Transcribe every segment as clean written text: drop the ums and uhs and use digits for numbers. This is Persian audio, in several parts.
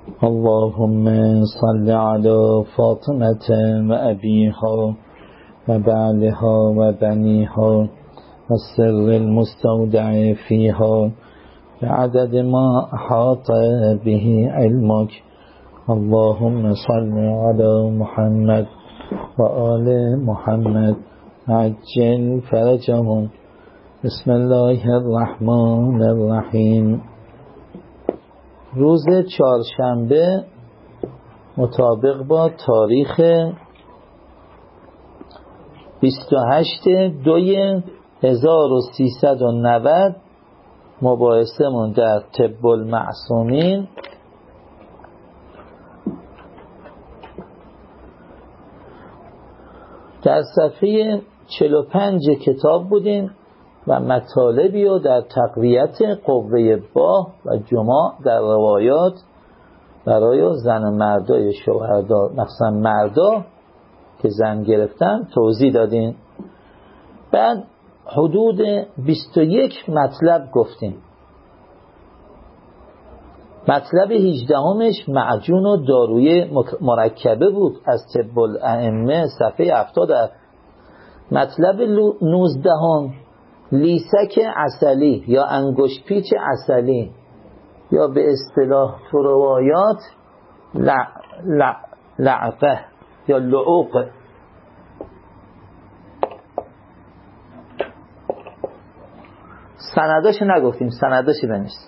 اللهم صل على فاطمة وأبيها وبعلها وبنيها والسر المستودع فيها بعدد ما أحاط به علمك. اللهم صل على محمد وآل محمد عجل فرجهم. بسم الله الرحمن الرحیم. روز چهارشنبه مطابق با تاریخ 28/2/1390 مباحثمون در طب المعصومین در صفحه 45 کتاب بودیم و مطالبی رو در تقویت قوه باه و جماع در روایات برای زن و مردای شوهردار، مخصوصا مردا که زن گرفتن، توضیح دادیم. بعد حدود 21 مطلب گفتیم. مطلب 18مش معجون و داروی مرکبه بود از طب الائمه صفحه 70. مطلب 19 لیسک عسلی یا انگشت پیچ عسلی یا به اصطلاح تو روایات لعقه یا لعوق. سنداش نگفتیم، سنداش بنویس.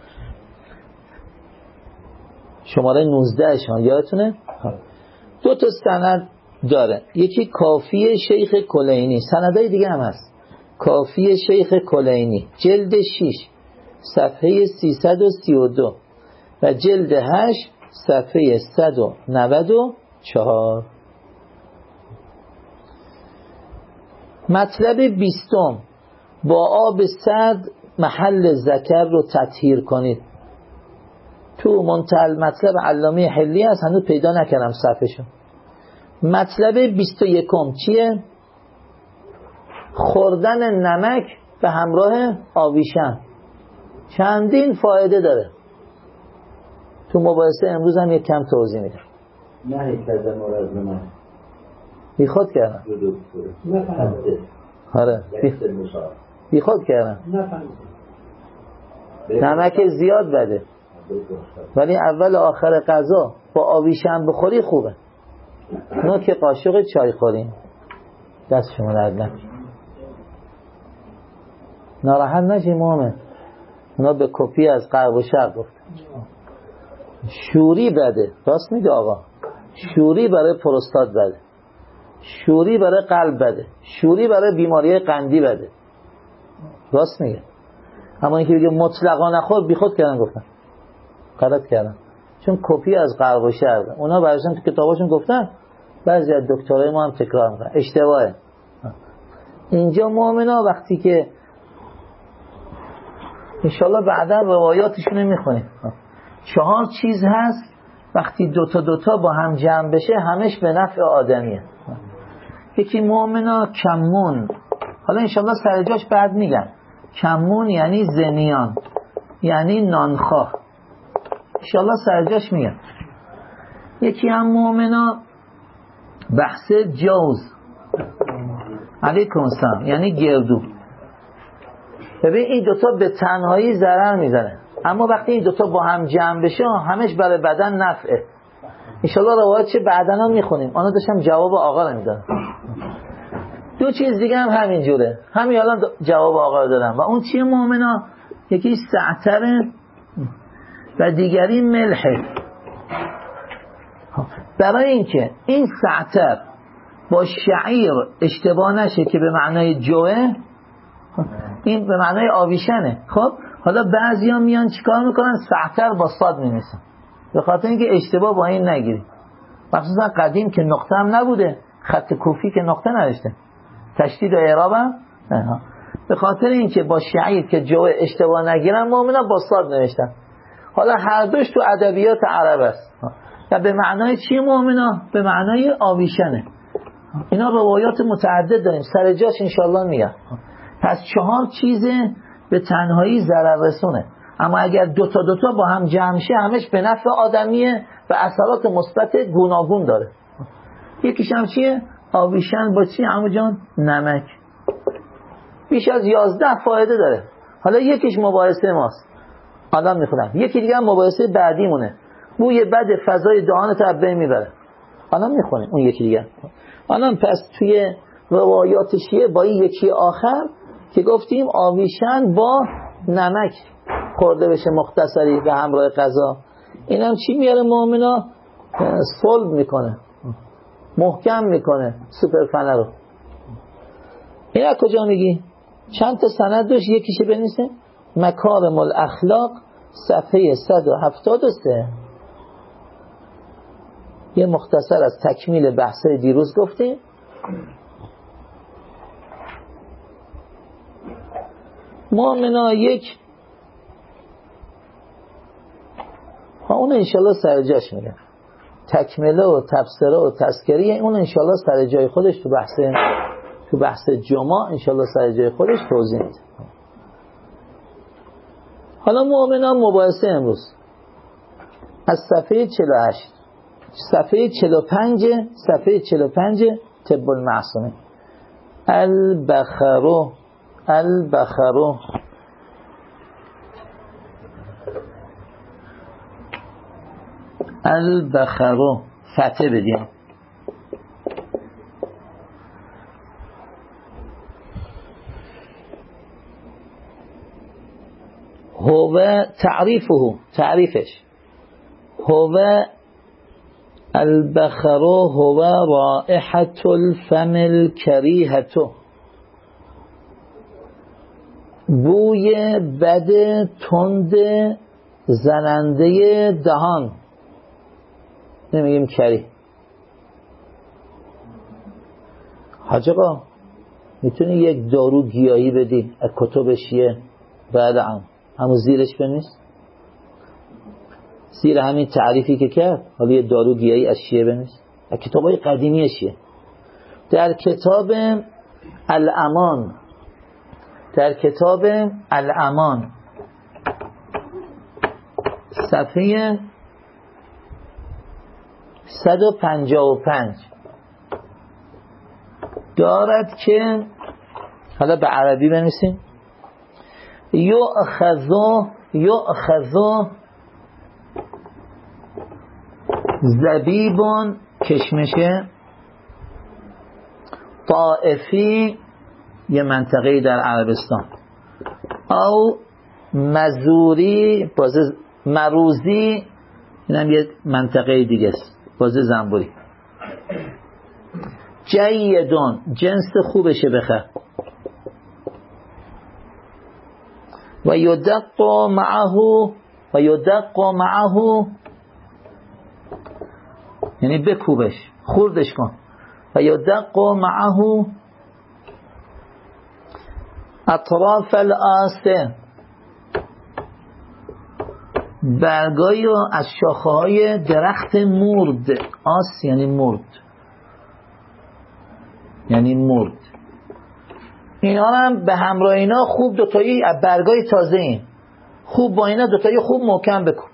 شماره 19 شما یادتونه؟ 2 تا سند داره. یکی کافی شیخ کلینی، سندای دیگه هم هست. کافی شیخ کلینی جلد 6 صفحه 332 و جلد 8 صفحه 194. مطلب 20 با آب سرد محل ذکر رو تطهیر کنید. تو منتهی مطلب علامه حلی هست، هنوز پیدا نکردم صفحه‌شو. مطلب 21 چیه؟ خوردن نمک به همراه آویشن. چندین فایده داره. تو مباحثه امروز هم یک کم توضیح میدم. نه کردن مرض نمک بی خود کردم. آره بی خود کردم. نمک زیاد بده، ولی اول و آخر غذا با آویشن بخوری خوبه. اونا که قاشق چای خوریم. دست شما درد نکنه. ناراحت نشی مومن. اونا به کپی از غرب و شرق گفت. شوری بده. راست میگه آقا. شوری برای پروستات بده. شوری برای قلب بده. شوری برای بیماری قندی بده. راست میگه. اما اینکه بگه مطلقا نخور، بی خود کردن گفتن. غلط کردن. چون کپی از غرب و شرق. اونا براشون تو کتاباشون گفتن، بعضی از دکترای ما هم تکرار میکنن. اشتباهه. اینجا مؤمنا وقتی که انشالله بعدا روایاتشون میخونیم، 4 چیز هست وقتی دوتا با هم جمع بشه همش به نفع آدمیه. یکی مؤمنا کمون، حالا انشالله سر جاش بعد میگم. کمون یعنی زنیان، یعنی نانخواه، انشالله سر جاش میگم. یکی هم مؤمنا بحث جوز، علیکم السلام، یعنی گردو. ببین این دوتا به تنهایی ضرر میزنه، اما وقتی این دوتا با هم جمع بشه همش برای بدن نفعه. انشالله روایت چه بعدن هم میخونیم. آنها داشتم جواب آقا رو میدادم. 2 چیز دیگه هم همینجوره، همین الان جواب آقا رو دادم. و اون چیه مؤمنا؟ یکی سعتره و دیگری ملحه. برای اینکه این سعتر با شعیر اشتباه نشه که به معنای جوه، این به معنای آویشنه. خب حالا بعضیا میان چیکار میکنن؟ سعتر با صاد می‌نویسن، به خاطر اینکه اشتباه با این نگیری. مخصوصا قدیم که نقطه هم نبوده، خط کوفی که نقطه نداشته، تشدید و اعراب هم به خاطر اینکه با شعیر که جوه اشتباه نگیرن مؤمنا با صاد نوشتن. حالا هر دوش تو ادبیات عرب است. و به معنای چی مؤمنا؟ به معنای آویشنه. اینا روایات متعدد داریم، سر جاش انشالله میگم. پس 4 چیز به تنهایی ضرر رسونه. اما اگر دوتا با هم جمع شه همش به نفع آدمیه و اثرات مثبت گوناگون داره. یکیش هم چیه؟ آویشن با چی عمو جان؟ نمک. بیش از 11 فایده داره. حالا یکیش مباحثه ماست، آدم میخورن. یکی دیگه هم مباحثه بعدی مونه، بوی بد فضای دهانت رو بین میبره، آدم میخونه. اون یکی دیگه آدم. پس توی روایات شیعه با این یکی آخر که گفتیم آویشن با نمک خورده بشه مختصری به همراه غذا، اینم چی میاره مؤمنا؟ صلب میکنه، محکم میکنه سوپرفنه رو. این از کجا میگی؟ چند تا سند داشت، یکیشه بنویسه مکارم الاخلاق صفحه 173. یه مختصر از تکمیل بحث دیروز گفتیم. مؤمنا یک اون انشالله سر جاش میگن، تکمله و تبصره و تذکریه، اون انشالله سر جای خودش تو بحث جمعه انشالله سر جای خودش توضیح میده. حالا مؤمنان مباحثه امروز از صفحه 48 صفحه 45 طب المعصومه. البخرو فتح بدیم. هو تعریفش هو البخرو هو رائحة الفم الكريهة، بوی بد تند زننده دهان، نمیگیم کری. حاج آقا میتونی یک دارو گیاهی بدی از کتب شیعه بعد همون زیرش بنویس، زیر همین تعریفی که کرد حالا یه دارو گیاهی از شیعه بنویس، از کتابای قدیمی شیعه. در کتاب الامان صفحه 155 دارد که حالا به عربی بنویسیم یؤخذ زبیبون، کشمشه طائفی، یه منطقه در عربستان، او مزوری مروزی، اینم یه منطقه دیگه است، بازه زنبوری. جیدون، جنس خوبشه بخر. و یدق معه یعنی بکوبش، خوردش کن. و یدق معه اطراف الآسه، برگایی از شاخه‌های درخت مرد. آس یعنی مرد. اینا هم به همراه اینا خوب دوتایی برگای تازه این خوب با اینا دوتایی خوب محکم بکن.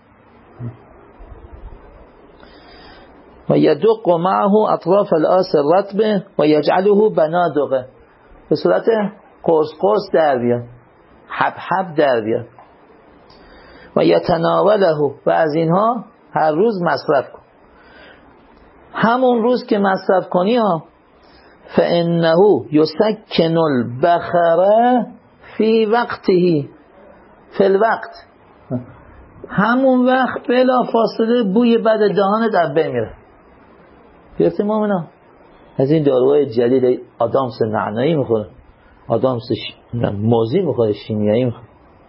و یدق معه اطراف الآس الرطبه و یجعله بنادقه، به صورت قرص در بیاد، حب در بیاد. و یتناوله، و از اینها هر روز مصرف کن. همون روز که مصرف کنی ها، فانه یسکن البخره فی وقته، فی الوقت، همون وقت بلا فاصله بوی بد دهان در بین میره. گرفتیم مؤمنا؟ از این داروهای جدید آدامس نعنایی میخوره، آدامس موزی میخوره، شیمیایی میخوره.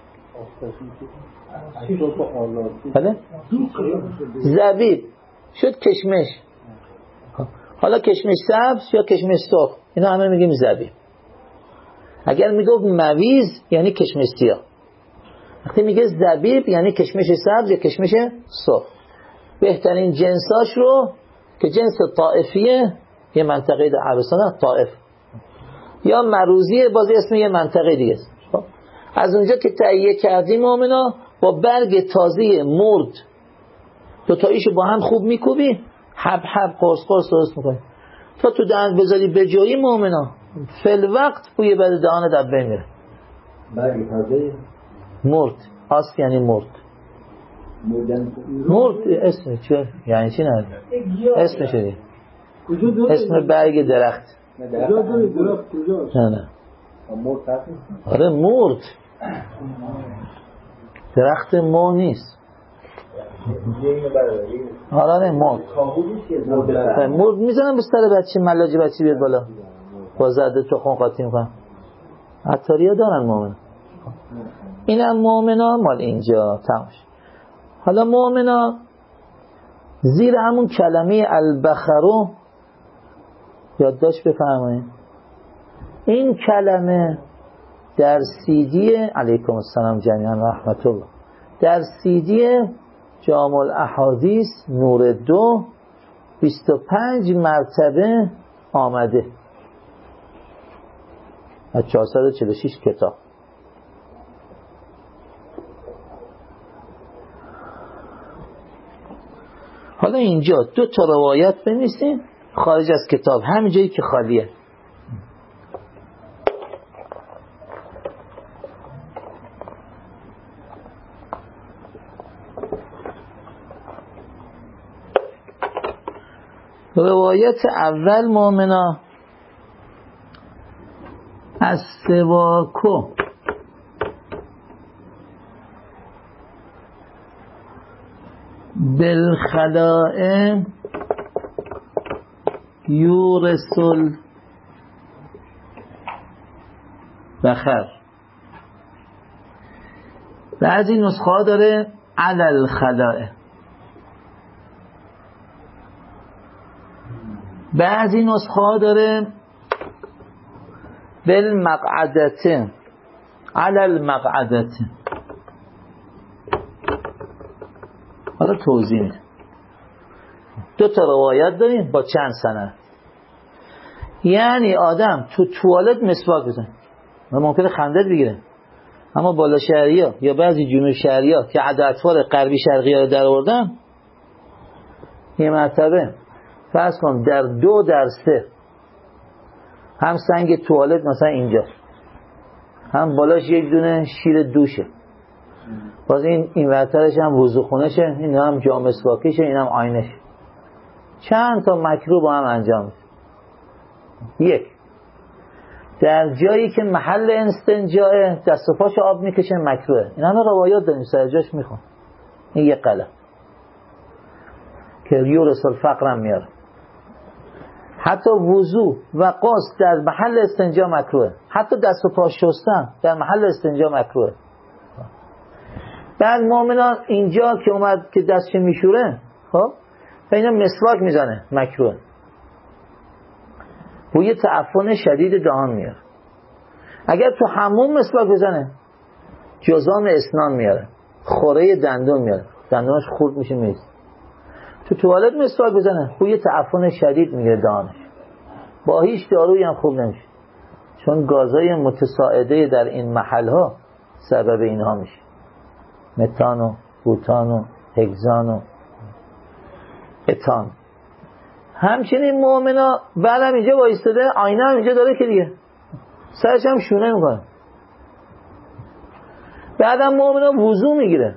بله؟ زبیب شد کشمش، حالا کشمش سبز یا کشمش سرخ، اینا همه میگیم زبیب. اگر میگم مویز یعنی کشمش سیاه، وقتی میگه زبیب یعنی کشمش سبز یا کشمش سرخ. بهترین جنساش رو که جنس طائفیه، یه منطقه در عربستان طائف، یا مروزیه، بازی اسم یه منطقه دیگه است. از اونجا که تهیه کردیم مؤمنا با برگ تازه مرد دوتاییشو با هم خوب میکوبی، حب حب قرص قرص درست میکنی تا تو دهنت بذاری به جایی مؤمنا فل وقت بوی بد دهانت از بین میره. برگ تازه مرد اصل یعنی مرد. مرد اسم چه یعنی چی نه اسم شدی اسم برگ درخت. نه آره مرد درخت مو نیست. آره مرد مرد میزنم به سر بچه ملاجی بچه بیاد بالا با زرده تخم قاطی میکنم. عطاریا دارن مؤمن. اینم مؤمنا مال اینجا تماش. حالا مؤمنا زیر همون کلمه البخرو یادداشت بفرمایید. این کلمه در CD علیکم السلام جمیعا رحمت الله در CD جامع الاحادیث نور 2 25 مرتبه آمده از 446 کتاب. حالا اینجا 2 تا روایت بنویسیم خارج از کتاب همین جایی که خالیه. روایت اول مؤمنا از سواکو بالخلاء یورسل بخر. بعضی نسخه داره علی الخلاء، بعضی نسخه داره بالمقعدت علی المقعدت. حالا توضیح میدم. 2 تا روایت داریم با چند سند. یعنی آدم تو توالت مسواک بزنه و ممکنه خندت بگیره، اما بالا شهریا یا بعضی جنوب شهریا که عددوار غربی شرقی ها در آوردن یه مرتبه فرض کن در 2 در 3 هم سنگ توالت مثلا اینجا، هم بالاش یک دونه شیر دوشه، باز این ورترش هم وضوخونشه، این هم جام مسواکیشه، این هم آینشه. چند تا مکروه با هم انجام میشه. 1 در جایی که محل استنجاء دست و پاش آب میکشه مکروه. این همه روایات داریم سر جاش میخوام. این 1 قلم که یورث الفقر هم میاره. حتی وضو و قصد در محل استنجا مکروه، حتی دست و پا شستن در محل استنجا مکروه. بعد مؤمنان اینجا که اومد که دستش میشوره خب اینا مسواک میزنه مکروه، بوی تعفن شدید دهان میاره. اگر تو حموم مسواک بزنه جزام اسنان میاره، خوره دندون میاره، دندونش خورد میشه میریزه. تو توالت مسواک بزنه بوی تعفن شدید میگیره دهانش، با هیچ دارویی هم خوب نمیشه، چون گازهای متساعده در این محل ها سبب اینها میشه، متان و بوتان و هگزان و اتان. همچنین مؤمنا بعدم اینجا وایستاده، آینه هم اینجا داره که دیگه سرش هم شونه میکنه. بعدم مؤمنا وضو میگیره،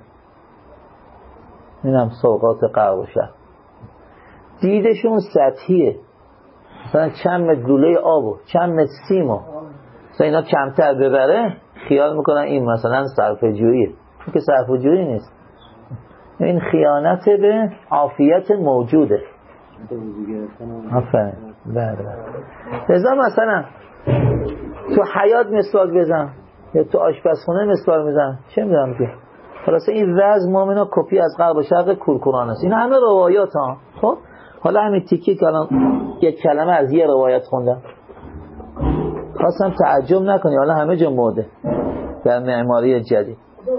اینم سوقات غرب و شرق. دیدشون سطحیه، مثلا چند متر گوله آبو چند متر سیمو مثلا اینا کمتر ببره خیال میکنن این مثلا صرفه‌جوییه، چون که صرفه‌جویی نیست، این خیانت به عافیت موجوده. آفرین. بله. لذا مثلا تو حیاط مسواک بزن یا تو آشپزخونه مسواک بزن، چه میدونم که خلاصه این وضع مؤمنا کپی از غرب و شرق کورکوران است. این همه روایات ها. خب حالا همین تیکی که الان یک کلمه از یه روایت خوندم خواستم تعجب نکنی، حالا همه جا موده در معماری جدید.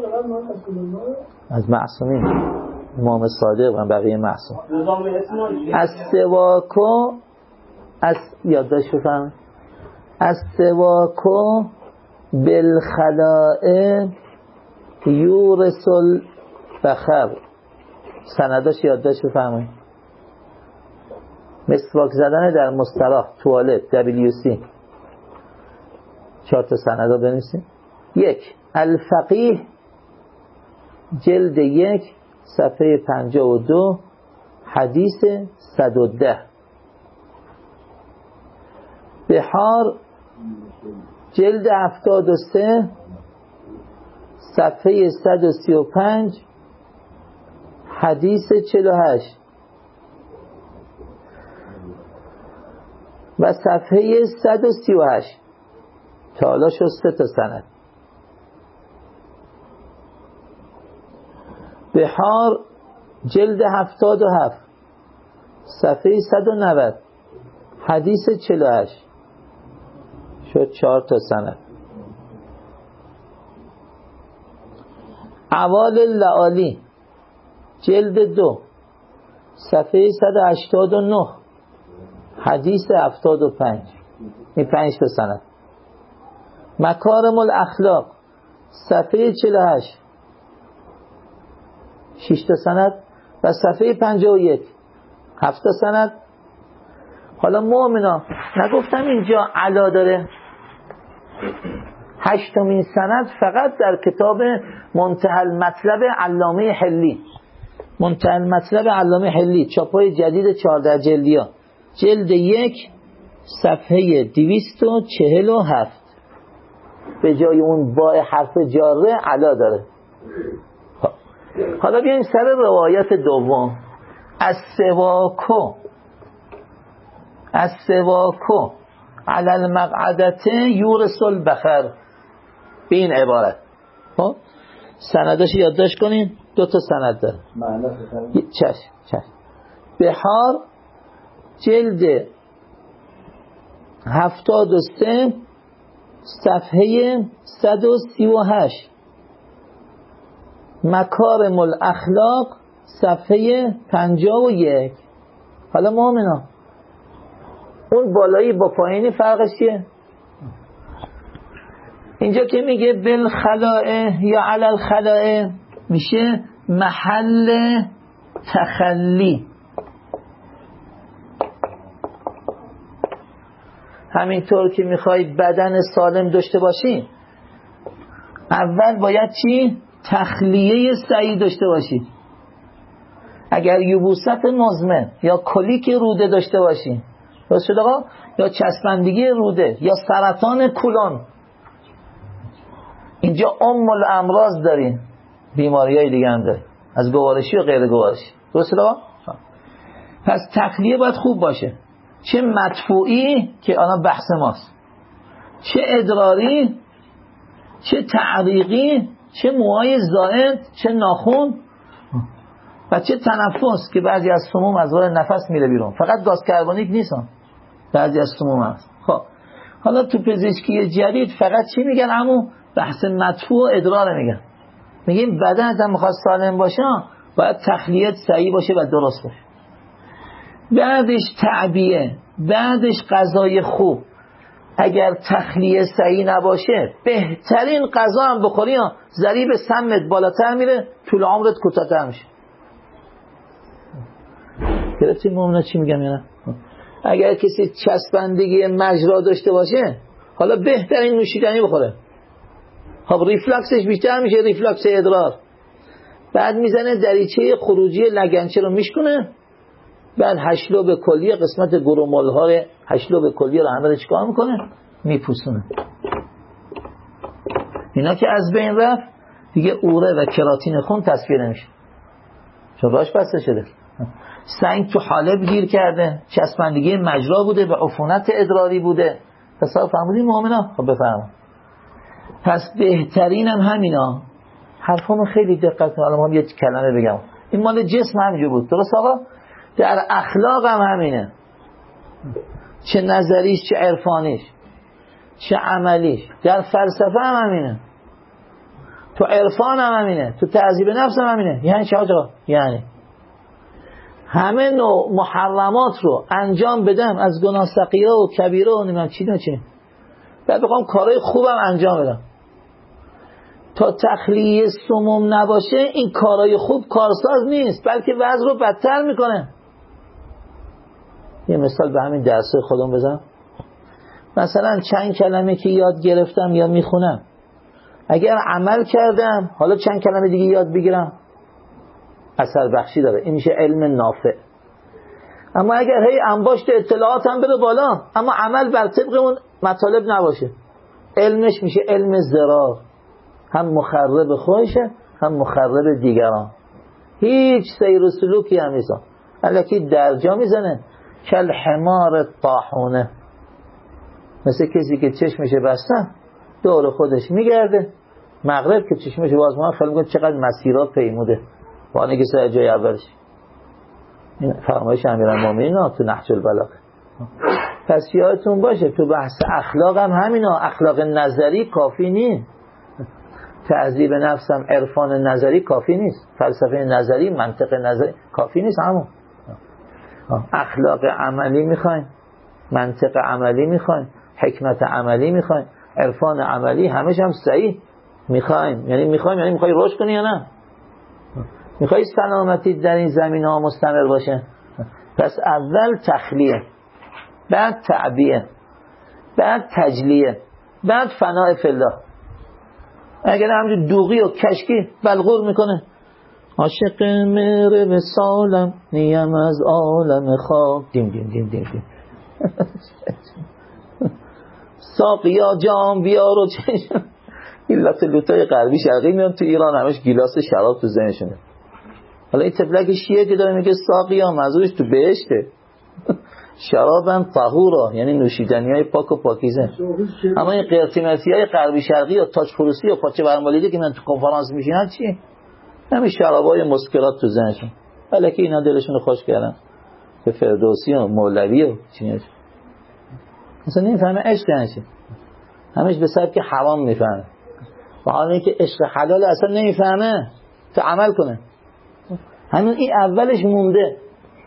از معصومین امام صادق و بقیه معصوم. از سواکو از یادداشت بفرمایید. از سواکو بالخلاء یورسل بخر. سنداش یادداشت بفرمایید. مسواک زدن در مصطلح توالت WC. 4 تا سندا بنویسید. 1. الفقیه جلد 1 صفحه 52 حدیث 110. بحار جلد 73 صفحه 135 حدیث 48 و صفحه 138. تا حالا شد 3 تا سند. بحار جلد 77 صفحه 190 حدیث 48 شد 4 تا سند. اعوال اللآلی جلد 2 صفحه 189 حدیث 75. این 5 تا سند. مکارم الاخلاق صفحه 48 6 تا سند و صفحه 51 7 تا سند. حالا مؤمنا نگفتم اینجا علا داره؟ 8مین سند فقط در کتاب منتهی المطلب علامه حلی. منتهی المطلب علامه حلی چاپای جدید 14 جلدیا جلد 1 صفحه 247 به جای اون با حرف جاره علا داره. حالا بیایم سر روایت دوم. السواکو علی المقعدة یورث البخر. به این عبارت سنداش یادداشت کنین. 2 تا سند داره. چشم. بحار جلد 73 صفحه 138 مکارم الاخلاق صفحه 51. حالا مؤمنا اون بالایی با پایینی فرقش چیه؟ اینجا که میگه بالخلائه یا علی الخلائه میشه محل تخلی. همینطور که میخواید بدن سالم داشته باشین اول باید چی؟ تخلیه صحیح داشته باشید. اگر یبوست مزمن یا کلیک روده داشته باشین درست شد آقا؟ یا چسبندگی روده یا سرطان کولون، اینجا الامراض دارین، بیماری های دیگه هم دارین از گوارشی و غیر گوارشی. درست شد آقا؟ پس تخلیه باید خوب باشه، چه مدفوعی که آن بحث ماست، چه ادراری، چه تعریقی، چه موهای زائد، چه ناخون و چه تنفس که بعضی از سموم از راه نفس میره بیرون. فقط گاز کربونیک نیستن، بعضی از سموم هست. خب حالا تو پزشکی جدید فقط چی میگن؟ همون بحث مدفوع و ادرار میگن. میگیم بدن هم میخواد سالم باشه باید تخلیه صحیح باشه و درست باشه، بعدش تعبیه، بعدش غذای خوب. اگر تخلیه صحیح نباشه بهترین غذا هم بخوری ضریب سمت بالاتر میره، طول عمرت کوتاه‌تر میشه. گرفتیم مومنا چی میگم یا نه؟ اگر کسی چسبندگی مجرا داشته باشه حالا بهترین نوشیدنی بخوره، خب ریفلاکسش بیشتر میشه، ریفلاکس ادرار. بعد میزنه دریچه خروجی لگنچه رو میشکنه، بعد هشلوب کلیه، قسمت گرومول‌ها هشلوب کلیه رو همه رو چیکار میکنه؟ میپوسونه. اینا که از بین رفت دیگه اوره و کراتین خون تصفیه نمیشه چون راش بسته شده. سنگ تو حالب گیر کرده، چسبندگی مجرا بوده و عفونت ادراری بوده. حساب فهمیدین مؤمنا؟ خب بفرمایید. پس بهترین هم همینا. حرفامو خیلی دقت کنید. الان یه کلمه بگم. این مال جسم همینجور بود. درست آقا؟ در اخلاق هم همینه، چه نظریش، چه عرفانیش، چه عملیش. در فلسفه هم همینه، تو عرفان هم همینه، تو تهذیب نفس هم همینه. یعنی چه آقا؟ یعنی همه نوع محرمات رو انجام بدم، از گناه صغیره و کبیره و نمیم چی نه چی، بعد بخوام کارهای خوبم انجام بدم. تا تخلیه سموم نباشه این کارای خوب کارساز نیست، بلکه وضع رو بدتر میکنه. یه مثال به همین درس خودم بزنم. مثلا چند کلمه که یاد گرفتم یا میخونم، اگر عمل کردم حالا چند کلمه دیگه یاد بگیرم، اثر بخشی داره، این میشه علم نافع. اما اگر هی انباشت اطلاعات هم بره بالا اما عمل بر طبق اون مطالب نباشه، علمش میشه علم ضرار، هم مخرب خودشه هم مخرب دیگران، هیچ سیر و سلوکی هم نیست، الکی درجا میزنه. کل حمار طاحونه، مثل کسی که چشمشه بسته دور خودش میگرده، مغرب که چشمشه باز ما خیلی میگه چقدر مسیرات پیموده وانه که سر جای اولش. این فرمایش امیرالمومنین تو نهج البلاغه. پس یادتون باشه تو بحث اخلاق هم همینا، اخلاق نظری کافی نیست، تهذیب نفس هم عرفان نظری کافی نیست، فلسفه نظری منطق نظری کافی نیست، همون اخلاق عملی میخوایم، منطق عملی میخوایم، حکمت عملی میخوایم، عرفان عملی، همش هم صحیح میخوایم. یعنی میخوای رشد کنی یا نه؟ میخوای سلامتی در این زمینه ها مستمر باشه؟ پس اول تخلیه، بعد تعبیه، بعد تجلیه، بعد فناء فی الله. اگر همجور دوغی و کشکی بلغور میکنه عاشق مهر وصالم نیم از عالم خواب دیم دیم دیم دیم دیم ساقیا جام بیار و چشم. این لطای غربی شرقی میان تو ایران همش گیلاس شراب تو ذهنشونه. حالا این تفلک شیعه که داره میگه ساقیا، منظورش تو بهشته، شرابم طهورا یعنی نوشیدنی های پاک و پاکیزه. اما این قرتیمتی های غربی شرقی یا تاج خروسی و پاچه برمالیده که من تو کنفرانس میشینن چی؟ همین شرابای مسکرات تو ذهنشون، ولی که اینا دلشون خوش کردن به فردوسی و مولوی و چیز. مثلا نمیفهمه عشق یعنی چی، همش به سبب که حرام میفهمه، و حالا اینکه عشق حلال اصلا نمیفهمه تو عمل کنه. همین این اولش مونده،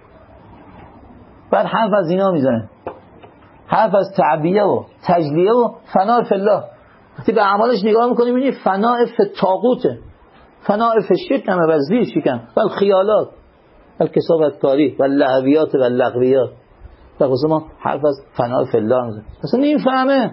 بعد حرف از اینا میزنه، حرف از تعبیه و تجلیه و فناء فی الله. وقتی به اعمالش نگاه میکنی میبینی فناء فی طاغوته، فناء فی شکم و زیر شکم و الخیالات و الکسابتکاری و اللهویات و اللغویات. در خصوص ما حرف از فناء فی الله میزنه، اصلا نمیفهمه.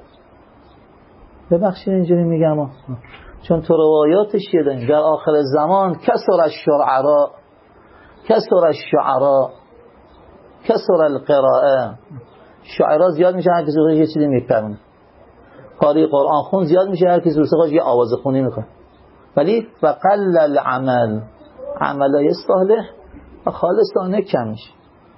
ببخشید اینجوری میگم چون تو روایاتش شده در آخر زمان کسر الشعراء کسر الشعراء کسر القراءه، شاعرها زیاد میشه، هر کسی روش یه چیزی میپرونه، قاری قرآن خون زیاد میشه، هر کسی روش یه آواز خونی میکنه، ولی وقل العمل، عملای صالح و خالصانه کم میشه.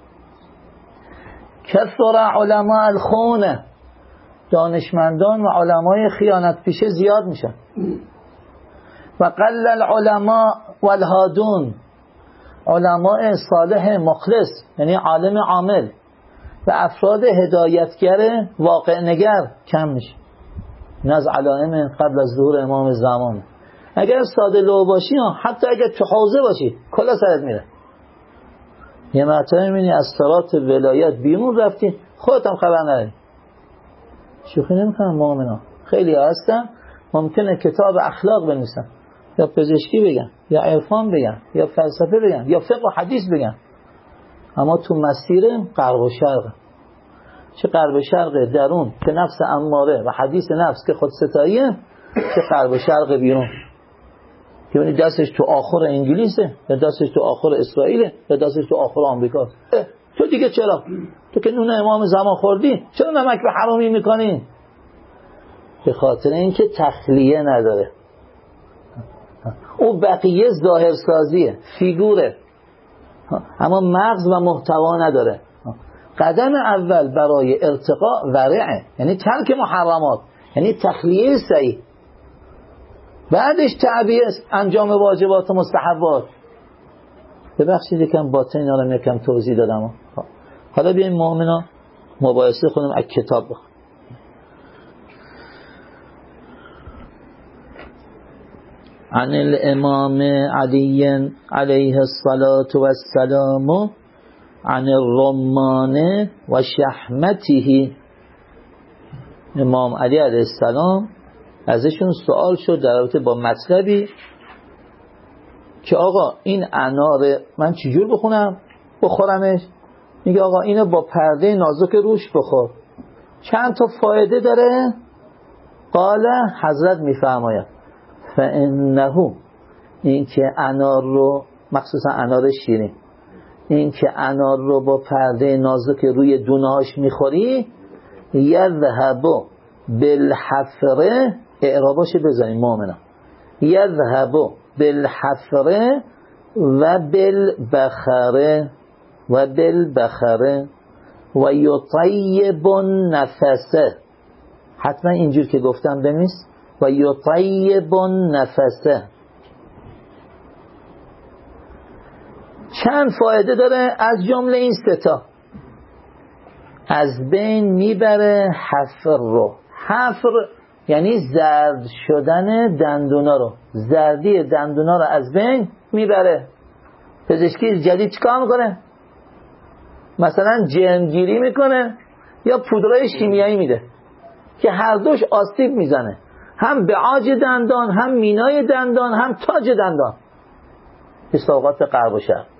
کثر علماء الخونه، دانشمندان و علمای خیانت پیشه زیاد میشن. و قل العلماء والهادون، علماء صالح مخلص یعنی عالم عامل و افراد هدایتگر واقع نگر کم میشه. این از علائم قبل از ظهور امام زمان. اگر ساده لو باشی، حتی اگر تو حوزه باشی کلا سرت میره. یه مرتبه میبینی از صراط ولایت بیرون رفتی خودت هم خبر نداری. شوخی نمیکنم مؤمنا، خیلی هستن ممکنه کتاب اخلاق بنویسن یا پزشکی بگن یا عرفان بگن یا فلسفه بگن یا فقه و حدیث بگن، اما تو مسیر غرب و شرق. چه غرب و شرق درون که نفس اماره و حدیث نفس که خود ستاییه، چه غرب و شرق بیرون که اونی دستش تو آخر انگلیسه یا دستش تو آخر اسرائیله یا دستش تو آخر آمریکاست. تو دیگه چرا؟ تو که نون امام زمان خوردی چرا نمک به حرامی میکنی؟ به خاطر اینکه تخلیه نداره. او بقیه ظاهرسازیه، فیگوره، اما مغز و محتوا نداره. قدم اول برای ارتقاء ورعه، یعنی ترک محرمات، یعنی تخلیه صحیح، بعدش تعبیه، انجام واجبات و مستحبات. ببخشید یکم باطن اینا رو یکم توضیح دادم. حالا بیایم مؤمنا مباحثه خودم از کتاب بخونیم. عن الامام علی علیه الصلاة والسلام عن الرمان و شحمته، امام علی علیه السلام ازشون سوال شد در رابطه با مطلبی که آقا این انار من چجور بخورمش؟ میگه آقا اینو با پرده نازک روش بخور. چند تا فایده داره؟ قال حضرت میفرماید فانه، این که انار رو، مخصوصا انار شیرین، این که انار رو با پرده نازک روی دونهاش میخوری، یذهب بالحفره، اعراباش بزنیم مؤمنا، یذهب بالحفره و بالبخره و یطیب النفسه. حتما اینجور که گفتم بنویس، و یطیب النفسه. چند فایده داره؟ از جمله این ستا: از بین میبره حفر رو. حفر یعنی زرد شدن دندونا رو، زردی دندونا رو از بین میبره. پزشکی جدید چیکار میکنه؟ مثلا جرمگیری میکنه یا پودرای شیمیایی میده که هر دوش آسیب میزنه، هم به عاج دندان، هم مینای دندان، هم تاج دندان، حسابات غرب و شرق.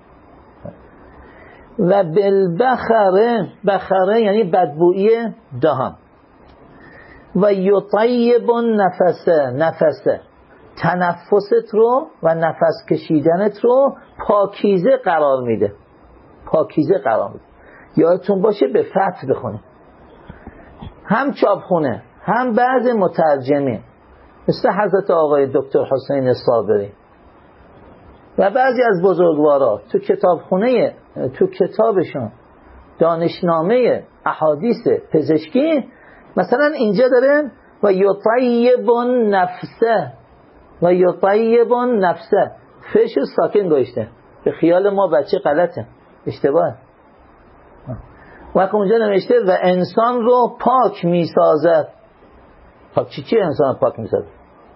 و بالبخره، بخره یعنی بدبویی دهان. و یطیب النفسه، نفسه تنفست رو و نفس کشیدنت رو پاکیزه قرار میده. پاکیزه قرار میده. یادتون باشه به فتح بخونید. هم چاپخونه هم بعض مترجمین مثل حضرت آقای دکتر حسین صابری و بعضی از بزرگوارا تو کتابشون دانشنامه احادیث پزشکی مثلا اینجا داره و یطیب النفسه، و یطیب النفسه، فش ساکن گوشته. به خیال ما بچه غلطه، اشتباهه. وقتی اونجا نوشته و انسان رو پاک میسازد. پاک چی انسان پاک میسازد؟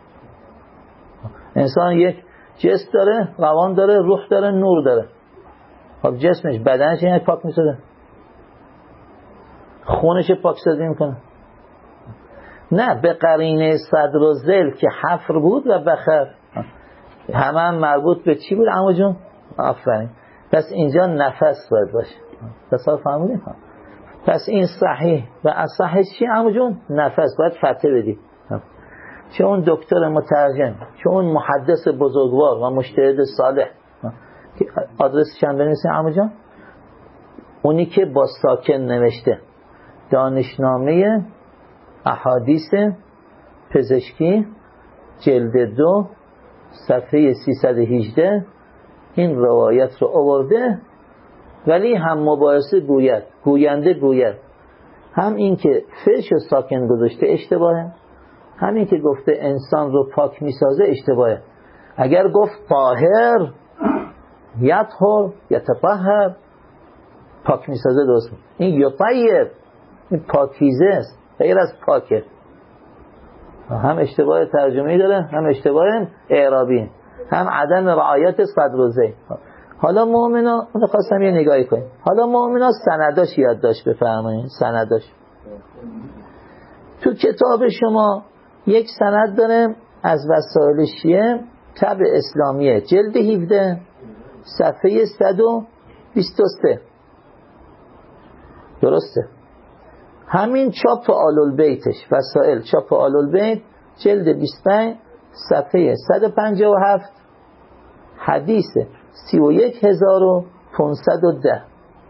انسان یک جسم داره، روان داره، روح داره، نور داره. خب جسمش، بدنش یعنی پاک میسازه؟ خونش پاک سازی میکنه؟ نه، به قرینه صدر و ذل که حفر بود و بخر هم مربوط به چی بود عمو جون؟ آفرین. پس اینجا نفس باید باشه. تصور فهمیدیم؟ پس این صحیح و اصحش چی عمو جون؟ نفس. باید فتح بدی. چه اون دکتر مترجم، چه اون محدث بزرگوار و مجتهد صالح، آدرسش هم بنویسین عمو جان، اونی که با ساکن نوشته دانشنامه احادیث پزشکی جلد 2 صفحه 318 این روایت رو آورده. ولی هم مباحثه گوینده گوید هم این که فعل ساکن گذاشته اشتباهه، همین که گفته انسان رو پاک میسازه اشتباهه. اگر گفت طاهر یطهر یتطهر، پاک میسازه، درست. این یطیب، این پاکیزه است، غیر از پاکه. هم اشتباه ترجمه‌ای داره، هم اشتباه اعرابی، هم عدم رعایت صدر و ذیل. حالا مؤمنا، اون خواستم یه نگاهی کنیم. حالا مؤمنا سنداش یادداشت بفرمایید. سنداش تو کتاب شما یک سند داره از وسائل شیعه طبع اسلامیه جلد 17 صفحه 123. درسته؟ همین چاپ آل‌البیتش، وسائل چاپ آل‌البیت جلد 25 صفحه 157 حدیث 31510.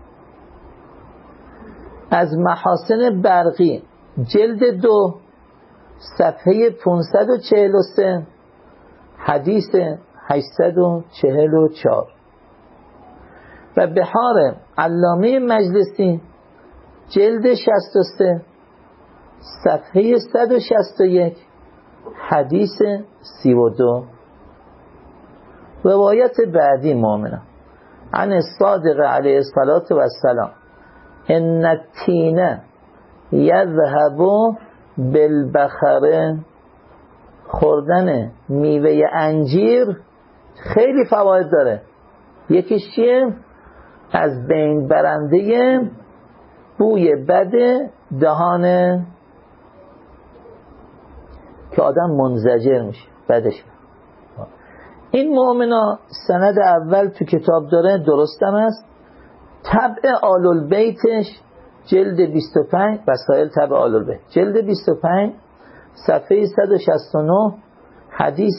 از محاسن برقی جلد 2 صفحه 543 حدیث 844. و بحار علامه مجلسی جلد 63 صفحه 161 حدیث 32. روایت بعدی مؤمنه عن الصادق علیه الصلاة و السلام ان التین یذهب بالبخره، خوردن میوه انجیر خیلی فواید داره. یکیش چیه؟ از بین برنده بوی بد دهان که آدم منزجر میشه بعدش. این مؤمنا سند اول تو کتاب داره، درستم است. طبع آل البیتش جلد 25 وسائل طبع آل البیت جلد 25 صفحه 169 حدیث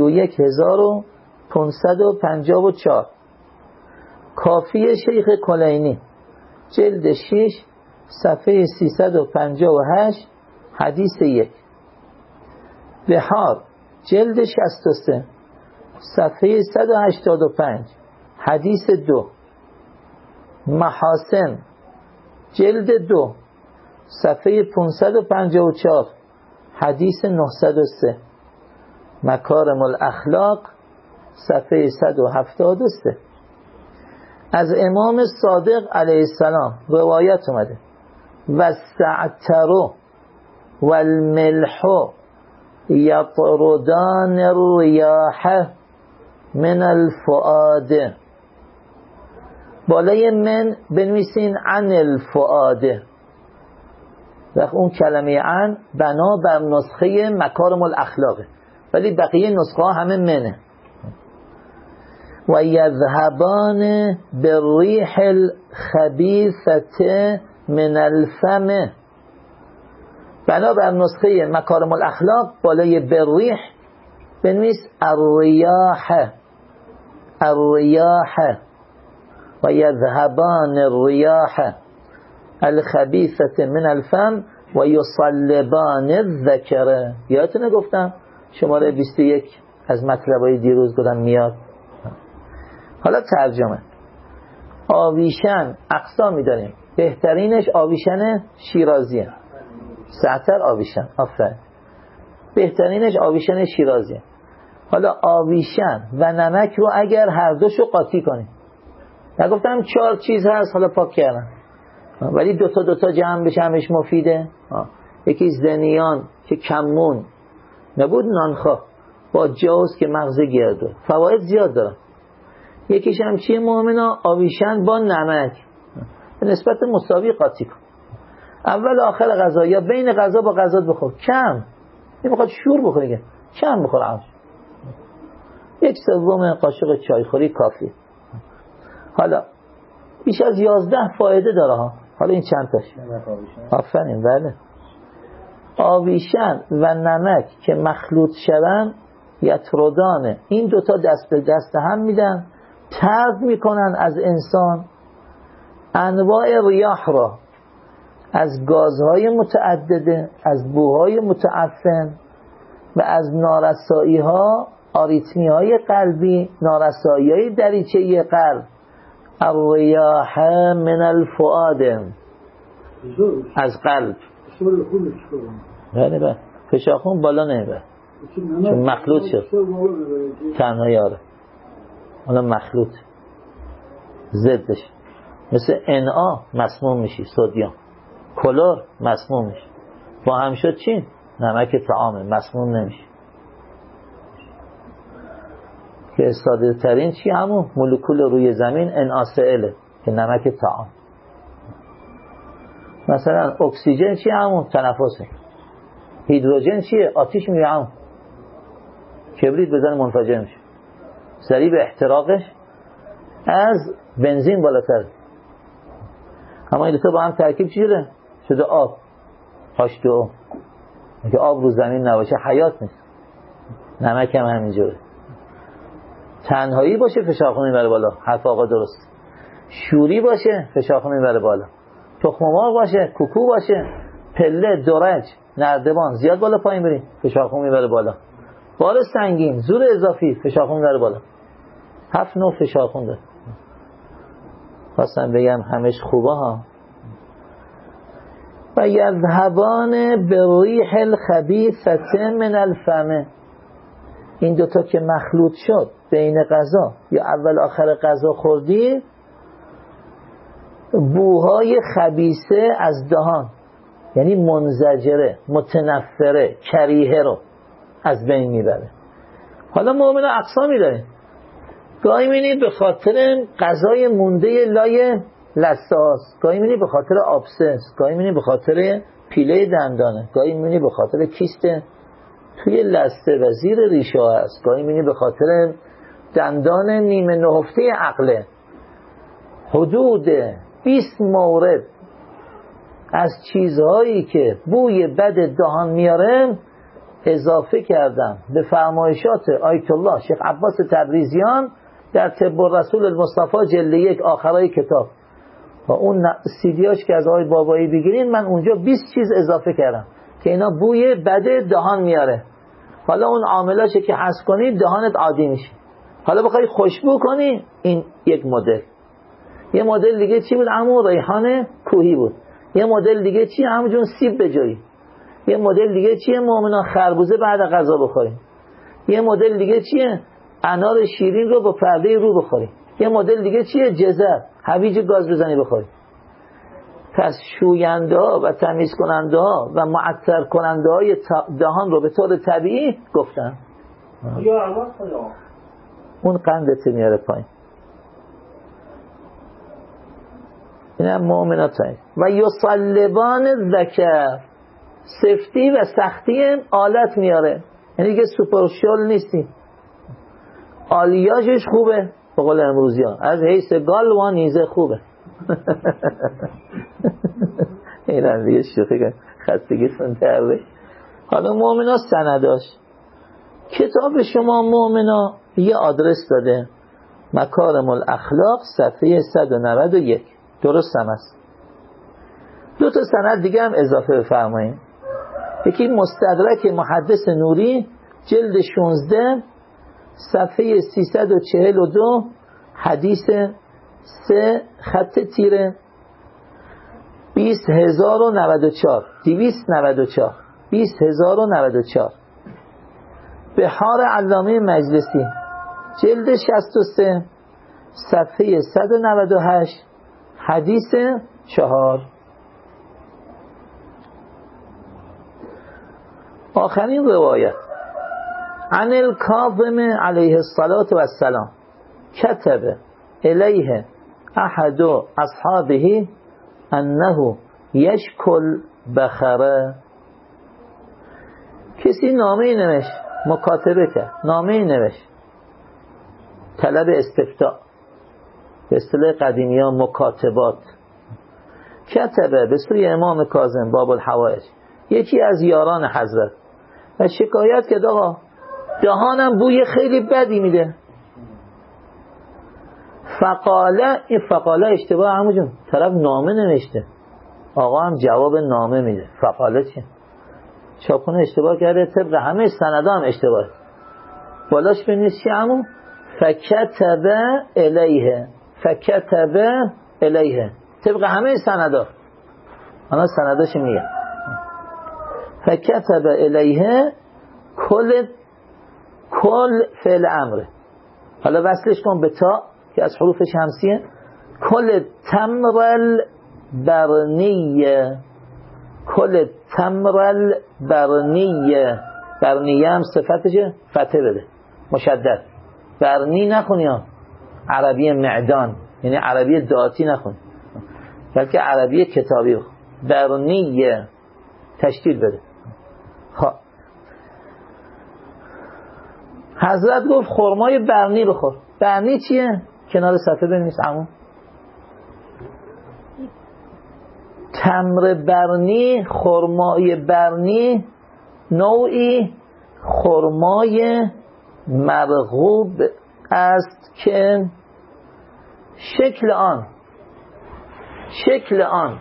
31554. کافی شیخ کلینی جلد 6 صفحه 358 حدیث 1. بحار جلد 63 صفحه 185 حدیث 2. محاسن جلد 2 صفحه 554 حدیث 903. مکارم الاخلاق صفحه 173. از امام صادق علیه السلام روایت اومده و السعتر والملح یطردان الریاح من الفؤاد. بالای من بنویسین عن الفؤاد، و اون کلمه عن بنا بر نسخه مکارم الاخلاقه، ولی بقیه نسخه ها همه منه. و یذهبان بالریح الخبیثه من الفم. بنا بر نسخه مکارم الاخلاق بالای بالریح بنویس الریاح الریاح و یذهبان الریاح الخبیثه من الفم و یصلبان الذکر. یادتونه گفتم شماره 21 از مطلبای دیروز گفتم میاد. حالا ترجمه. آویشن اقسامی داریم، بهترینش آویشن شیرازیه. سعتر آویشن، آفرین. بهترینش آویشن شیرازیه. حالا آویشن و نمک رو اگر هر دوشو قاطی کنیم، نگفتم 4 چیز هست حالا پاک کردم، ولی دوتا جمع بشه همش مفیده. یکی زنیان که کمون نبود، نانخواه با جوز که مغز گردو، فواید زیاد داره. یکیش هم چیه مؤمنا؟ آویشن با نمک به نسبت مساوی قاطی کن. اول آخر غذا یا بین غذا با غذا بخور، کم. این میخواد شور بخوره، کم بخور عمش. 1/3 قاشق چایخوری کافی. حالا بیش از 11 فایده داره ها. حالا این چند تاش؟ آفرین، بله. آویشن و نمک که مخلوط شدن یطردانه، این دوتا دست به دست هم میدن، طرد میکنن از انسان انواع ریاح را، از گازهای متعدده، از بوهای متعفن و از نارسایی ها، آریتمی های قلبی، نارسایی های دریچه قلب. الریاح من الفؤاد، از قلب. بله فشاخون بالا نمیبره چون مخلوط شد. تنها یاره اون مخلوط ضدش، مثل NA مسموم میشی، سدیم کلور مسموم میشی، با هم شد چی؟ نمک طعامه، مسموم نمیشی. که ساده ترین چی؟ همون مولکول روی زمین NaCl که نمک طعام. مثلا اکسیژن چی؟ همون تنفسه. هیدروژن چیه؟ آتیش میگه، همون کبریت بزنه منفجر میشه. ضریب احتراقش از بنزین بالاتر. اما این دو تا با هم ترکیب چی شده؟ شده آب، H2O. که آب رو زمین نباشه حیات نیست. نمک هم همینجوره. تنهایی باشه فشارخون میبره بالا، حرف آقا درست. شوری باشه فشارخون میبره بالا. تخم مرغ باشه، کوکو باشه، پله، درج، نردبان زیاد بالا پایین بری فشارخون میبره بالا. بار سنگین، زور اضافی فشارخون میبره بالا. 7 نوع فشارخون داره. خواستم بگم همش خوبه ها. و یذهبان بریح الخبیثه من الفم. این دوتا که مخلوط شد بین غذا یا اول آخر غذا خوردی، بوهای خبیثه از دهان، یعنی منزجره، متنفره، کریهه رو از بین میبره. حالا مؤمن اقسامی داره. گاهی می‌بینی به خاطر غذای مونده لای لثه هاست، گاهی می‌بینی به خاطر آبسه است، گاهی می‌بینی به خاطر پیله دندانه، گاهی می‌بینی به خاطر کیست توی لثه و زیر ریشه ها هست. گاهی می‌بینی به خاطر دندان نیمه نهفته عقله. حدود 20 مورد از چیزهایی که بوی بد دهان میاره اضافه کردم به فرمایشات آیت الله شیخ عباس تبریزیان در طب الرسول المصطفی جلد 1 آخرای کتاب. و اون سیدیاش که از آقای بابایی بگیرین من اونجا 20 چیز اضافه کردم که اینا بوی بد دهان میاره. حالا اون عاملاشه که حذف کنی دهانت عادی میشه. حالا بخوای خوشبو کنی این یک مدل. یه مدل دیگه چی بود؟ عمو ریحان کوهی بود. یه مدل دیگه چی؟ همون سیب بجایی. یه مدل دیگه چیه؟ مومنا خربوزه بعد غذا بخوریم. یه مدل دیگه چیه؟ انار شیرین رو با پرده رو بخوریم. یه مدل دیگه چیه؟ جزر، هویج گاز بزنی بخوریم. پس شوینده ها و تمیز کننده ها و معطر کننده های دهان رو به طور طبیعی گفتن. اون قندت میاره پایین. این هم مؤمنات هست. و یصلبان ذکر، سفتی و سختی آلت میاره، یعنی که سوپرشال نیستی، آلیاژش خوبه به قول امروزی ها، از حیث گال و نیزه خوبه. این هم دیگه شوخی که خستگیتون درده. حالا مؤمنا سنداش، کتاب شما مؤمنا یه آدرس داده، مکارم الاخلاق صفحه 191، درست هم است. 2 تا سند دیگه هم اضافه بفرمایید. یکی مستدرک محدث نوری جلد 16 صفحه 342 حدیث 3 خط تیره 20094 20094 بحار علامه مجلسی جلد 63 صفحه 198 حدیث 4. آخرین روایت عن الکاظم علیه الصلاة والسلام کتب الیه احد اصحابه انه یشکل بخره. کسی نامه نوشت، مکاتبه کرد، نامه نوشت، طلب استفتاء، به اصطلاح قدیمی ها مکاتبات. کتبه به سوی امام کاظم باب الحوائج، یکی از یاران حضرت، و شکایت کرد آقا دهانم بوی خیلی بدی میده. فقاله، این فقاله اشتباه عمو جون، طرف نامه نوشته، آقا هم جواب نامه میده. فقاله چیه؟ چاپونه اشتباه کرده، طبق همه سندا هم اشتباه. بالاش بنویس چی عمو؟ فکتب الیه، فکتب الیه، طبق همه سندا. انا سنداش میگه فکتب الیه کل فعل امره. حالا وصلش کن به تا که از حروف شمسیه. کل تمرل برنیه، کل تمرل برنیه، برنیه هم صفتشه فتح بده مشدد. برنی نخونی ها، عربی معدان یعنی عربی داتی نخونی، بلکه عربی کتابی بخون. برنیه تشدید بده. حضرت گفت خرمای برنی بخور. برنی چیه؟ کنار صفحه بنویس عمو. تمر برنی، خرمای برنی نوعی خرمای مرغوب است که شکل آن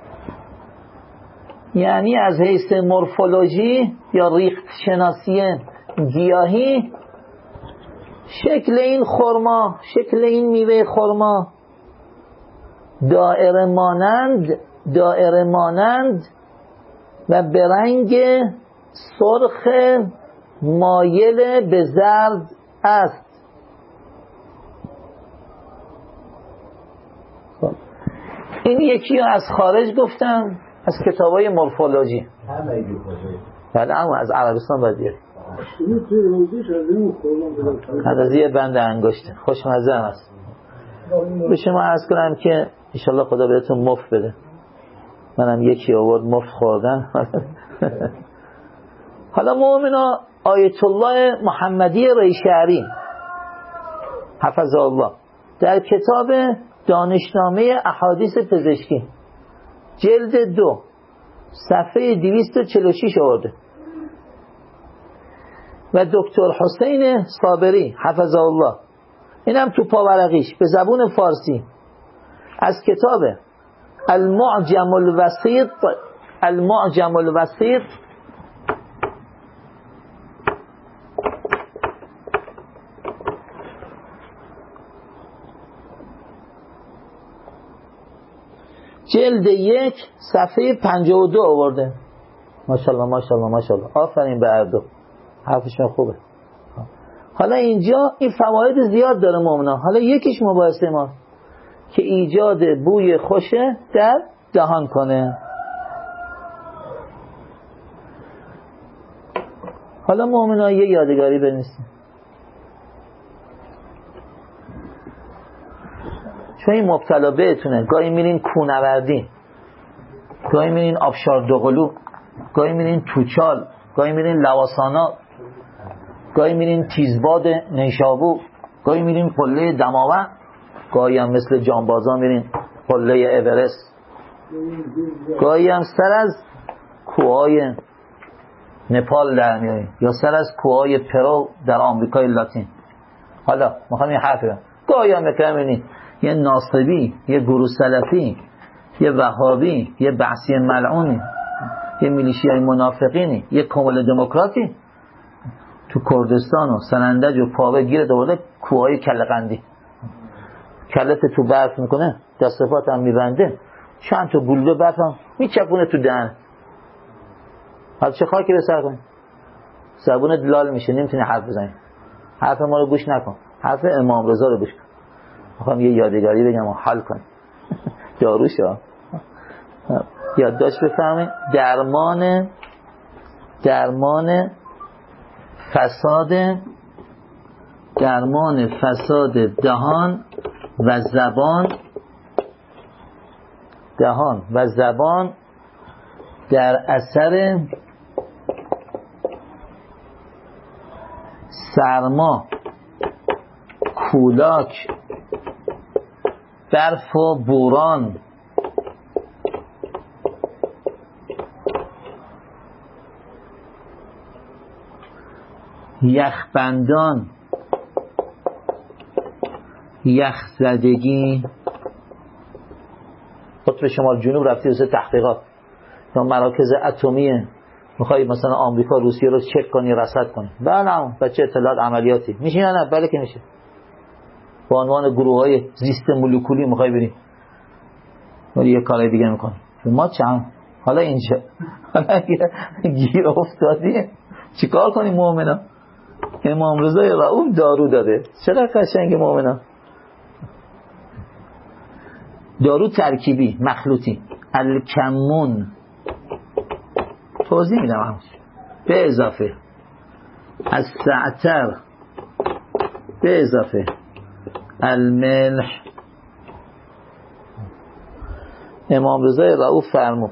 یعنی از حیث مورفولوژی یا ریخت شناسی گیاهی شکل این خرما، شکل این میوه خرما دائره مانند و به رنگ سرخ مایل به زرد است. این یکی از خارج گفتم، از کتابای مورفولوژی. بله اما از عربستان باید بیاری. از یه بند انگشته خوشمزه هم است. به شما عرض کنم که انشالله خدا بهتون مفت بده. منم یکی آورد مفت خوردم. حالا مؤمنا آیت الله محمدی ریشهری حفظه الله در کتاب دانشنامه احادیث پزشکی جلد 2 صفحه 246 آورده و دکتر حسین صابری حفظه الله اینم تو پاورقیش به زبون فارسی از کتاب المعجم الوسیط جلد 1 صفحه 52 آورده. ماشاءالله ماشاءالله ماشاءالله، آفرین به اردو، حرفشون خوبه. حالا اینجا این فواید زیاد داره مؤمنا. حالا یکیش مباحثه ما که ایجاد بوی خوشه در دهان کنه. حالا مؤمنا یه یادگاری بنویسیم، چون این مبتلا بهتونه. گاهی میرین کوهنوردی، گاهی میرین آبشار دوقلو، گاهی میرین توچال، گاهی میرین لواسانا، گاهی میرین تیزباد نیشابور، گاهی میرین قله دماوند، گاهی هم مثل جانبازان میرین قله اورست، گاهی هم سر از کوههای نپال در میارین یا سر از کوههای پرو در آمریکای لاتین. حالا میخوام یه حرفی بگم، گاهی هم بکنین یه ناصبی، یه گروه سلفی، یه وهابی، یه بحثی ملعونی، یه میلیشیای منافقینی، یه کمال دموکراتی تو کردستان و سنندج و پاوه گیرت آورده کوههای کلقندی، کلت تو برف میکنه، دستفات هم میبنده، چند تا گلوله برف هم میچپونه تو دهن. حالا چه خاکی به سر کنی؟ زبونت لال میشه، نمیتونی حرف بزنی. حرف ما رو گوش نکن، حرف امام رضا رو گوش کن. میخوام یه یادگاری بگم و حل کن. داروش ها یادداشت بفرمایید. درمان فساد دهان و زبان در اثر سرما، کولاک، برف و بوران، یخبندان، یخزدگی. قطب شمال جنوب رفتی واسه تحقیقات یا مراکز اتمی، میخوای مثلا آمریکا روسیه رو چک کنی، رصد کنی، بله بچه اطلاعات عملیاتی میشه یا نه؟ بله که میشه. با عنوان گروه های زیست مولکولی میخوای بری ولی یه کارهای دیگه میکنی. ما چند حالا اینجا حالا گیر افتادی چیکار کنی مؤمنا؟ امام رضا رؤوف دارو داده، چقدر قشنگ مؤمنا. دارو ترکیبی مخلوطی، الکمون، توضیح میدم همش، به اضافه الزعتر، به اضافه الملح. امام رضا رؤوف فرمود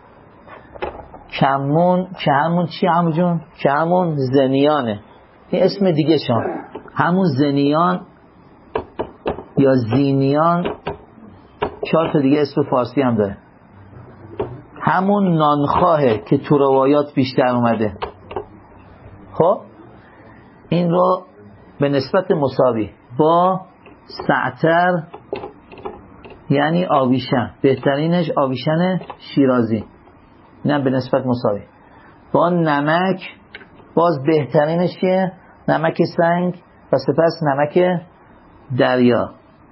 کمون، که همون چی همون جون؟ که همون زنیانه، این اسم دیگه شان، همون زنیان یا زینیان، 4 تا دیگه اسم فارسی هم داره. همون نانخواهه که تو روایات بیشتر اومده. خب این رو به نسبت مساوی با سعتر یعنی آویشن، بهترینش آویشن شیرازی، اینم به نسبت مساوی با نمک، باز بهترینش که نمک سنگ و سپس نمک دریا.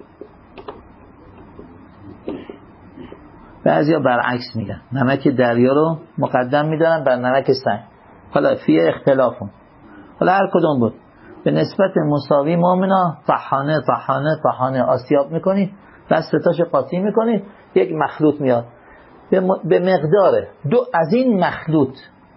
بعضیا برعکس میگن، نمک دریا رو مقدم میدارن بر نمک سنگ. حالا فی اختلافون، حالا هر کدوم بود به نسبت مساوی مؤمنا طحانه آسیاب میکنی، بعد ستاش قاطی میکنی، یک مخلوط میاد به مقدار از این مخلوط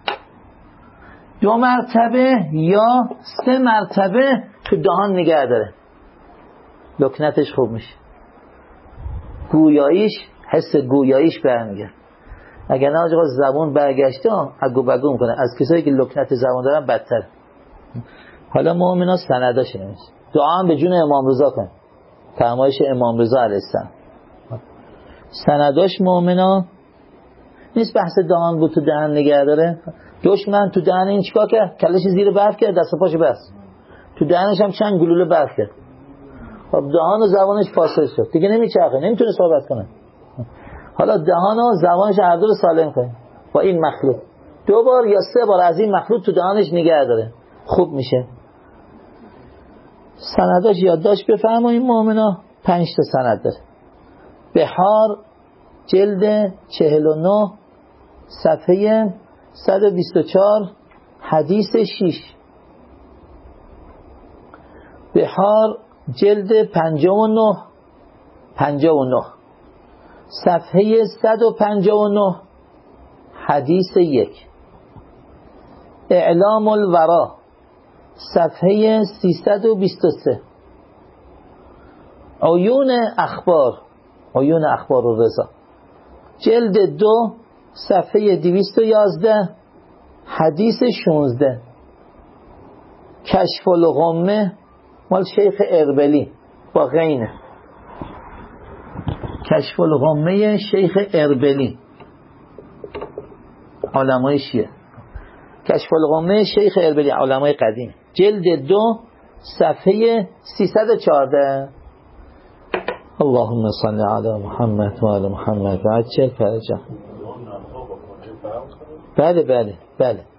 2 مرتبه یا 3 مرتبه تو دهان نگه داره، لکنتش خوب میشه، گویاییش، حس گویاییش برمیگرد. اگر نه آقا زبون برگشته اگو بگو میکنه، از کسایی که لکنت زبان دارن بدتر. حالا مؤمنا سنداش نمیشه. دعا هم به جون امام رضا کن، فرمایش امام رضا علیه السلام. سنداش مؤمنا نیست بحث دهان بود تو دهن نگه داره. دشمن تو دهن این چیکار کرد؟ کلش زیر برف کرد، دست و پاشو بست، تو دهنش هم چند گلوله برف کرد. خب دهان و زبانش فاصله شد، دیگه نمیچرخه، نمیتونه صحبت کنه. حالا دهان و زبانش هر دو رو سالم کنه با این مخلوق، 2 بار یا 3 بار از این مخلوق تو دهانش نگه داره، خوب میشه. سنداش یادداشت بفرمایید مؤمنا. 5 تا سند داره. بحار جلد 49 صفحه 124 حدیث 6. بحار جلد 59 صفحه 159 حدیث 1. اعلام الورا صفحه 323. عیون اخبار الرضا جلد 2 صفحه 211 حدیث 16. کشف الغمه مال شیخ اربلی با غینه. کشف الغمه شیخ اربلی علمای شیعه. کشف الغمه شیخ اربلی علمای قدیم جلد 2 صفحه 314. اللهم صل علی محمد و آل محمد و عجل فرجهم. بله